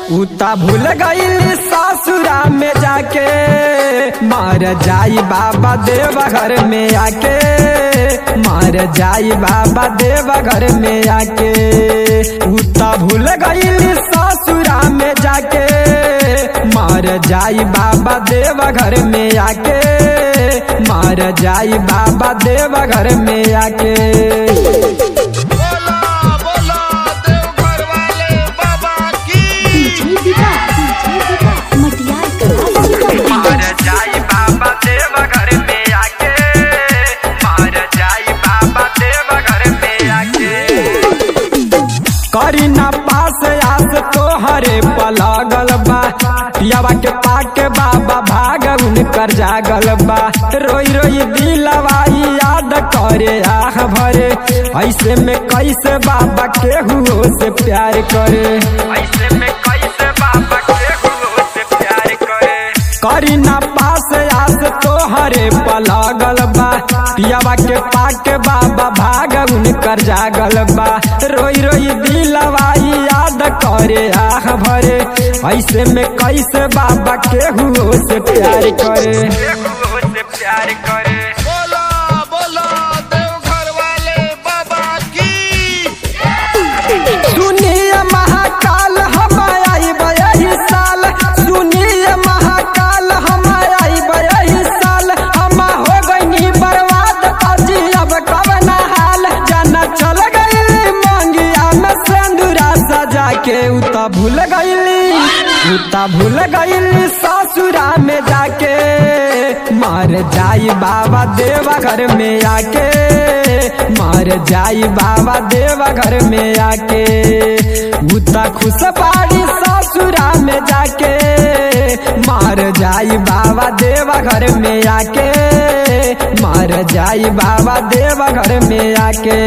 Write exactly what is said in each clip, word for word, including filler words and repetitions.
उता भूल गई ससुरा में जाके मार जाई बाबा देवा घर में आके मार जाई बाबा देवा घर में आके उता भूल गई ससुरा में जाके मार जाई बाबा देवा घर में आके मार जाई बाबा देवा घर में आके करी ना पास आस तोहरे पलगल बा पियावा के पाके बाबा भाग उनकर जागल बा रोई रोई दिलवाई याद करे आह भरे ऐसे में कैसे बाबा केहू से प्यार करे ऐसे में कैसे बाबा केहू से प्यार करे करी ना पास आस तोहरे पलगल बा पियावा के पाके बाबा भाग उनकर जागल बा रोई रोई दिलवाई याद करे आह भरे ऐसे में कैसे बाबा केहू से प्यार करे केहू से प्यार करे बोला बोला देवघर वाले बाबा की सुनिए महाकाल हम आई बयही साल सुनिए महाकाल हम आई बयही साल हम हो गई बर्बाद अजी अब कब ना हाल जाना चल गई मंगिया में सिंदूरा सजा के उता भूल गईली उता भूल गईली ससुरा में जाके मार जाई बाबा देवा घर में आके मार जाई बाबा देवा घर में आके उता खुश पाड़ी ससुरा में जाके मार जाई बाबा देवा घर में आके मार जाई बाबा देवा घर में आके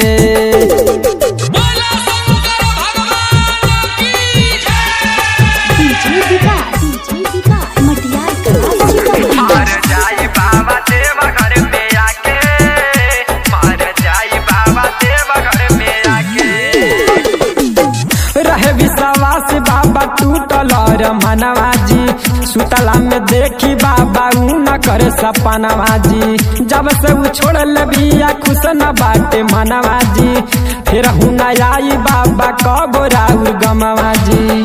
बाबा टूटल और मनवाजी सुतला में देखी बाबा ऊ न करे सपनवाजी जब से ऊ छोड़ल बिया खुश न बाटे मनवाजी फिर हुन आई बाबा कब राउर गमवाजी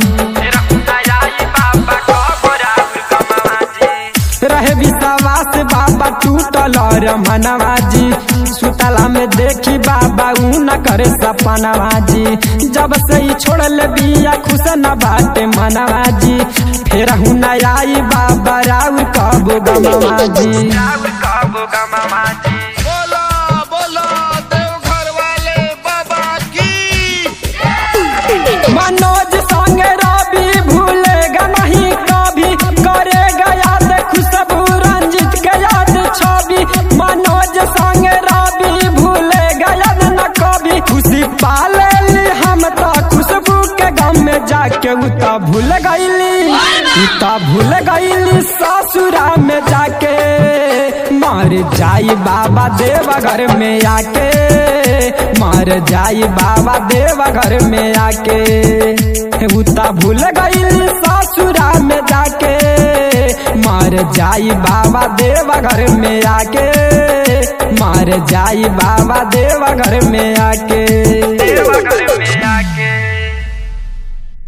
रहे विश्वास बाबा टूटल और मनवाजी सुतला में देखी बाबा ऊ न करे सपनवाजी जब से ही छोड़ल बिया खुश न बाटे मनवाजी फिर हुन आई बाबा राउर कब गमवाजी बोला बोला देवघर वाले बाबा की मनोज संग रवि भूलेगा नहीं कभी करेगा याद खुशबू रंजित के याद छवि मनोज संग रवि भूलेगा याद न कभी खुशी पाले हम तो खुशबू के गम में जाके उता भूल गईली उता भूल गईली ससुरा में जाके मार जाई बाबा देवा घर में आके मार जाई बाबा देवा घर में आके उता भूल गईली ससुरा में जाके मार जाई बाबा देवा घर में आके मार जाई बाबा देवा घर में आके देवा घर